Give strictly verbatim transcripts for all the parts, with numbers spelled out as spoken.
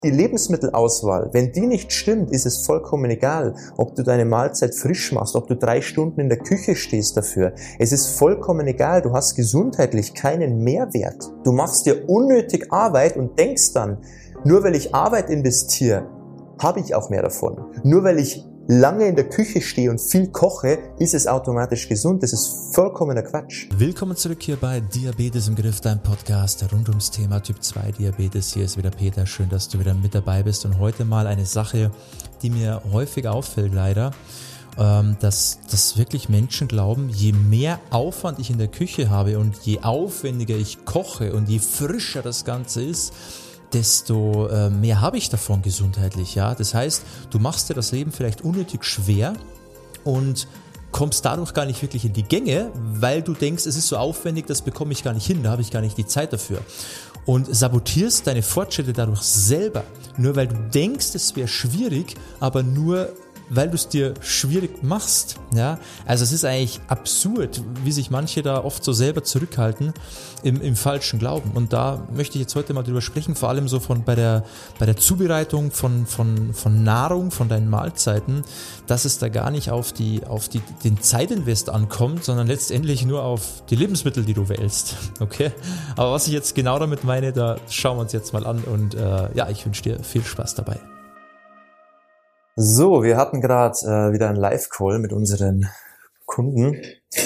Die Lebensmittelauswahl, wenn die nicht stimmt, ist es vollkommen egal, ob du deine Mahlzeit frisch machst, ob du drei Stunden in der Küche stehst dafür. Es ist vollkommen egal, du hast gesundheitlich keinen Mehrwert. Du machst dir unnötig Arbeit und denkst dann, nur weil ich Arbeit investiere, habe ich auch mehr davon. Nur weil ich lange in der Küche stehe und viel koche, ist es automatisch gesund. Das ist vollkommener Quatsch. Willkommen zurück hier bei Diabetes im Griff, dein Podcast rund ums Thema Typ zwei Diabetes. Hier ist wieder Peter, schön, dass du wieder mit dabei bist. Und heute mal eine Sache, die mir häufig auffällt leider, dass, dass wirklich Menschen glauben, je mehr Aufwand ich in der Küche habe und je aufwendiger ich koche und je frischer das Ganze ist, desto äh, mehr habe ich davon gesundheitlich, ja. Das heißt, du machst dir das Leben vielleicht unnötig schwer und kommst dadurch gar nicht wirklich in die Gänge, weil du denkst, es ist so aufwendig, das bekomme ich gar nicht hin, da habe ich gar nicht die Zeit dafür. Und sabotierst deine Fortschritte dadurch selber, nur weil du denkst, es wäre schwierig, aber nur weil du es dir schwierig machst, ja. Also es ist eigentlich absurd, wie sich manche da oft so selber zurückhalten im, im falschen Glauben. Und da möchte ich jetzt heute mal drüber sprechen, vor allem so von bei der bei der Zubereitung von von von Nahrung, von deinen Mahlzeiten, dass es da gar nicht auf die auf die den Zeitinvest ankommt, sondern letztendlich nur auf die Lebensmittel, die du wählst. Okay? Aber was ich jetzt genau damit meine, da schauen wir uns jetzt mal an und äh, ja, ich wünsche dir viel Spaß dabei. So, wir hatten gerade äh, wieder einen Live-Call mit unseren Kunden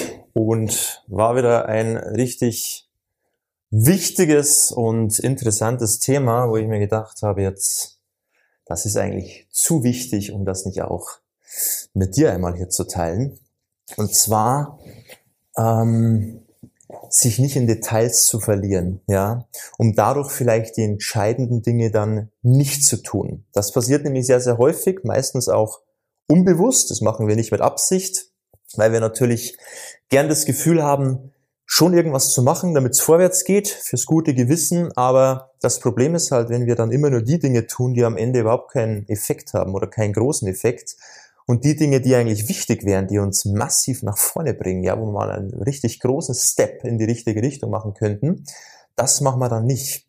und war wieder ein richtig wichtiges und interessantes Thema, wo ich mir gedacht habe, jetzt, das ist eigentlich zu wichtig, um das nicht auch mit dir einmal hier zu teilen. Und zwar ähm, sich nicht in Details zu verlieren, ja, um dadurch vielleicht die entscheidenden Dinge dann nicht zu tun. Das passiert nämlich sehr, sehr häufig, meistens auch unbewusst. Das machen wir nicht mit Absicht, weil wir natürlich gern das Gefühl haben, schon irgendwas zu machen, damit es vorwärts geht, fürs gute Gewissen. Aber das Problem ist halt, wenn wir dann immer nur die Dinge tun, die am Ende überhaupt keinen Effekt haben oder keinen großen Effekt, und die Dinge, die eigentlich wichtig wären, die uns massiv nach vorne bringen, ja, wo wir mal einen richtig großen Step in die richtige Richtung machen könnten, das machen wir dann nicht.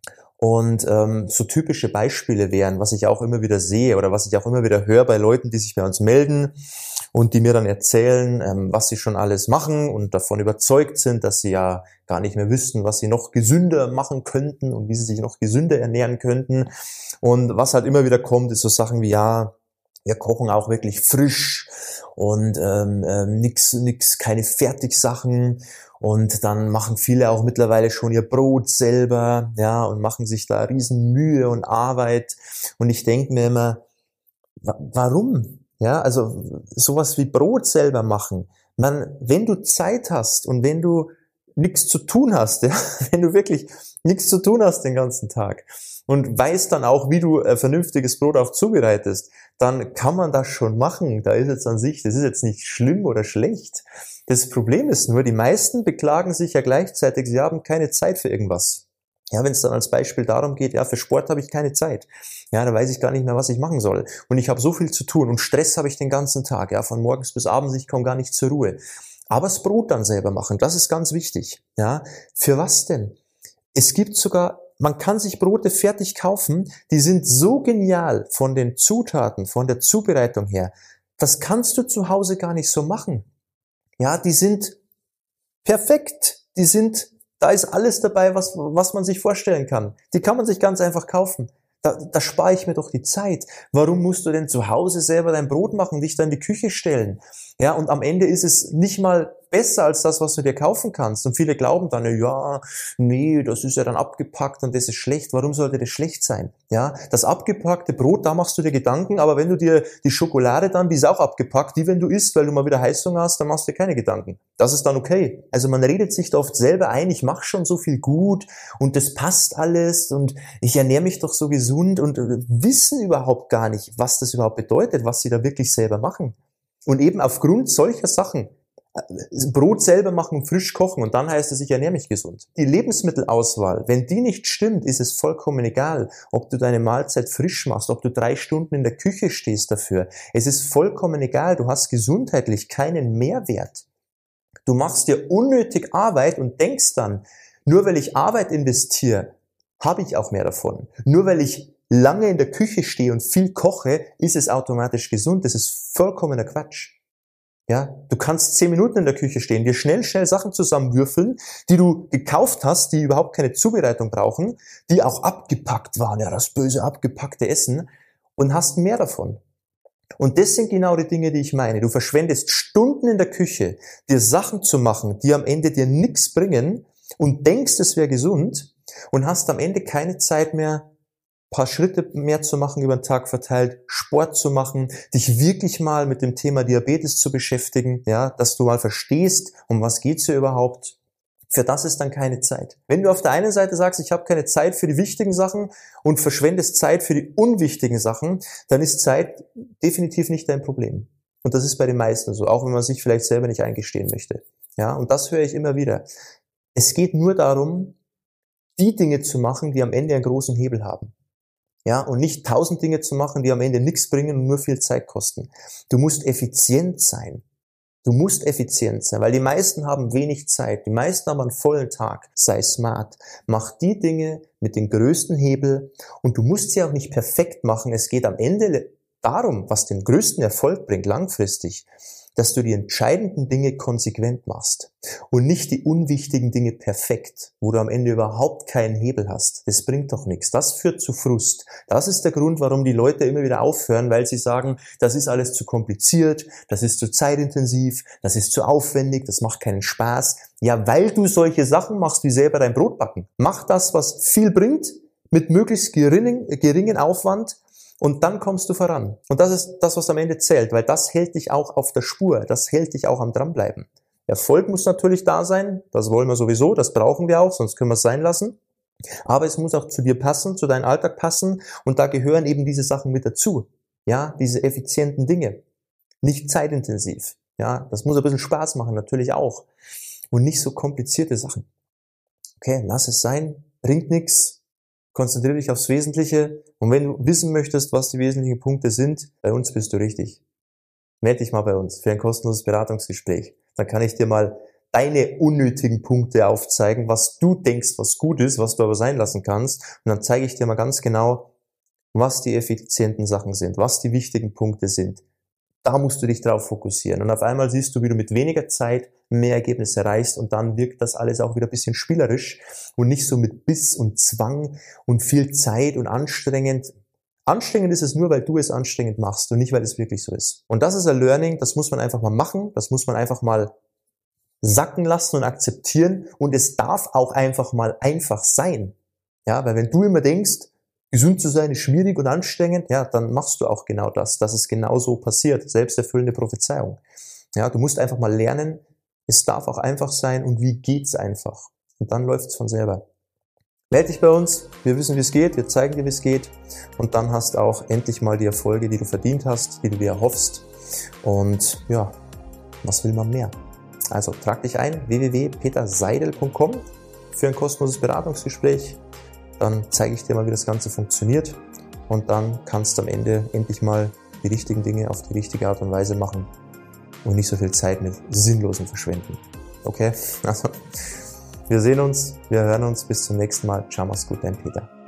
Und ähm, so typische Beispiele wären, was ich auch immer wieder sehe oder was ich auch immer wieder höre bei Leuten, die sich bei uns melden und die mir dann erzählen, ähm, was sie schon alles machen und davon überzeugt sind, dass sie ja gar nicht mehr wüssten, was sie noch gesünder machen könnten und wie sie sich noch gesünder ernähren könnten. Und was halt immer wieder kommt, ist so Sachen wie, ja, wir kochen auch wirklich frisch und ähm, ähm, nix, nix, keine Fertigsachen. Und dann machen viele auch mittlerweile schon ihr Brot selber, ja, und machen sich da riesen Mühe und Arbeit. Und ich denke mir immer, wa- warum? Ja, also sowas wie Brot selber machen. Man, wenn du Zeit hast und wenn du nichts zu tun hast, ja, wenn du wirklich nichts zu tun hast den ganzen Tag und weißt dann auch, wie du ein vernünftiges Brot auch zubereitest, dann kann man das schon machen. Da ist jetzt an sich, das ist jetzt nicht schlimm oder schlecht. Das Problem ist nur, die meisten beklagen sich ja gleichzeitig, sie haben keine Zeit für irgendwas. Ja, wenn es dann als Beispiel darum geht, ja, für Sport habe ich keine Zeit. Ja, da weiß ich gar nicht mehr, was ich machen soll. Und ich habe so viel zu tun und Stress habe ich den ganzen Tag, ja, von morgens bis abends, ich komme gar nicht zur Ruhe. Aber das Brot dann selber machen, das ist ganz wichtig. Ja, für was denn? Es gibt sogar, man kann sich Brote fertig kaufen, die sind so genial von den Zutaten, von der Zubereitung her. Das kannst du zu Hause gar nicht so machen. Ja, die sind perfekt. Die sind, da ist alles dabei, was, was man sich vorstellen kann. Die kann man sich ganz einfach kaufen. Da, da spare ich mir doch die Zeit. Warum musst du denn zu Hause selber dein Brot machen, dich da in die Küche stellen? Ja, und am Ende ist es nicht mal besser als das, was du dir kaufen kannst. Und viele glauben dann, ja, nee, das ist ja dann abgepackt und das ist schlecht. Warum sollte das schlecht sein? Ja, das abgepackte Brot, da machst du dir Gedanken, aber wenn du dir die Schokolade dann, die ist auch abgepackt, die wenn du isst, weil du mal wieder Heißhunger hast, dann machst du dir keine Gedanken. Das ist dann okay. Also man redet sich da oft selber ein, ich mache schon so viel gut und das passt alles und ich ernähre mich doch so gesund und wissen überhaupt gar nicht, was das überhaupt bedeutet, was sie da wirklich selber machen. Und eben aufgrund solcher Sachen, Brot selber machen, frisch kochen und dann heißt es, ich ernähre mich gesund. Die Lebensmittelauswahl, wenn die nicht stimmt, ist es vollkommen egal, ob du deine Mahlzeit frisch machst, ob du drei Stunden in der Küche stehst dafür. Es ist vollkommen egal, du hast gesundheitlich keinen Mehrwert. Du machst dir unnötig Arbeit und denkst dann, nur weil ich Arbeit investiere, habe ich auch mehr davon. Nur weil ich lange in der Küche stehe und viel koche, ist es automatisch gesund. Das ist vollkommener Quatsch. Ja, du kannst zehn Minuten in der Küche stehen, dir schnell, schnell Sachen zusammenwürfeln, die du gekauft hast, die überhaupt keine Zubereitung brauchen, die auch abgepackt waren, ja, das böse abgepackte Essen, und hast mehr davon. Und das sind genau die Dinge, die ich meine. Du verschwendest Stunden in der Küche, dir Sachen zu machen, die am Ende dir nichts bringen und denkst, es wäre gesund und hast am Ende keine Zeit mehr, paar Schritte mehr zu machen über den Tag verteilt, Sport zu machen, dich wirklich mal mit dem Thema Diabetes zu beschäftigen, ja, dass du mal verstehst, um was geht's hier überhaupt. Für das ist dann keine Zeit. Wenn du auf der einen Seite sagst, ich habe keine Zeit für die wichtigen Sachen und verschwendest Zeit für die unwichtigen Sachen, dann ist Zeit definitiv nicht dein Problem. Und das ist bei den meisten so, auch wenn man sich vielleicht selber nicht eingestehen möchte. Ja, und das höre ich immer wieder. Es geht nur darum, die Dinge zu machen, die am Ende einen großen Hebel haben. Ja, und nicht tausend Dinge zu machen, die am Ende nichts bringen und nur viel Zeit kosten. Du musst effizient sein. Du musst effizient sein, weil die meisten haben wenig Zeit. Die meisten haben einen vollen Tag. Sei smart. Mach die Dinge mit dem größten Hebel und du musst sie auch nicht perfekt machen. Es geht am Ende darum, was den größten Erfolg bringt, langfristig, dass du die entscheidenden Dinge konsequent machst und nicht die unwichtigen Dinge perfekt, wo du am Ende überhaupt keinen Hebel hast. Das bringt doch nichts. Das führt zu Frust. Das ist der Grund, warum die Leute immer wieder aufhören, weil sie sagen, das ist alles zu kompliziert, das ist zu zeitintensiv, das ist zu aufwendig, das macht keinen Spaß. Ja, weil du solche Sachen machst wie selber dein Brot backen. Mach das, was viel bringt, mit möglichst geringen, geringen Aufwand. Und dann kommst du voran. Und das ist das, was am Ende zählt, weil das hält dich auch auf der Spur, das hält dich auch am Dranbleiben. Erfolg muss natürlich da sein, das wollen wir sowieso, das brauchen wir auch, sonst können wir es sein lassen. Aber es muss auch zu dir passen, zu deinem Alltag passen und da gehören eben diese Sachen mit dazu. Ja, diese effizienten Dinge. Nicht zeitintensiv. Ja, das muss ein bisschen Spaß machen, natürlich auch. Und nicht so komplizierte Sachen. Okay, lass es sein, bringt nichts. Konzentriere dich aufs Wesentliche und wenn du wissen möchtest, was die wesentlichen Punkte sind, bei uns bist du richtig. Melde dich mal bei uns für ein kostenloses Beratungsgespräch. Dann kann ich dir mal deine unnötigen Punkte aufzeigen, was du denkst, was gut ist, was du aber sein lassen kannst. Und dann zeige ich dir mal ganz genau, was die effizienten Sachen sind, was die wichtigen Punkte sind. Da musst du dich drauf fokussieren. Und auf einmal siehst du, wie du mit weniger Zeit mehr Ergebnisse erreichst und dann wirkt das alles auch wieder ein bisschen spielerisch und nicht so mit Biss und Zwang und viel Zeit und anstrengend. Anstrengend ist es nur, weil du es anstrengend machst und nicht, weil es wirklich so ist. Und das ist ein Learning, das muss man einfach mal machen, das muss man einfach mal sacken lassen und akzeptieren und es darf auch einfach mal einfach sein. Ja, weil wenn du immer denkst, gesund zu sein ist schwierig und anstrengend, ja, dann machst du auch genau das, dass es genau so passiert. Selbsterfüllende Prophezeiung. Ja, du musst einfach mal lernen, es darf auch einfach sein und wie geht's einfach. Und dann läuft's von selber. Meld dich bei uns, wir wissen, wie es geht, wir zeigen dir, wie es geht und dann hast auch endlich mal die Erfolge, die du verdient hast, die du dir erhoffst. Und ja, was will man mehr? Also trag dich ein, w w w punkt peter seidel punkt com für ein kostenloses Beratungsgespräch. Dann zeige ich dir mal, wie das Ganze funktioniert und dann kannst du am Ende endlich mal die richtigen Dinge auf die richtige Art und Weise machen und nicht so viel Zeit mit Sinnlosen verschwenden. Okay? Also, wir sehen uns, wir hören uns, bis zum nächsten Mal. Ciao, mach's gut, dein Peter.